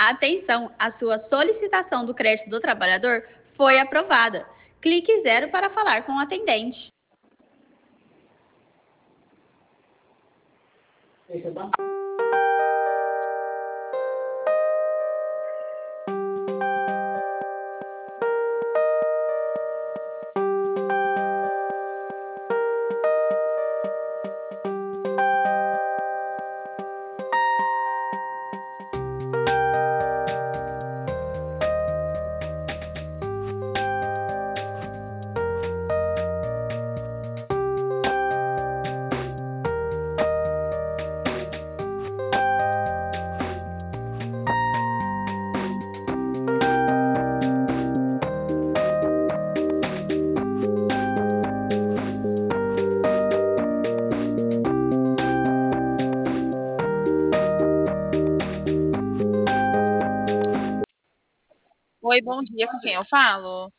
Atenção, a sua solicitação do crédito do trabalhador foi aprovada. Clique zero para falar com o atendente. Oi, bom dia, com quem eu falo?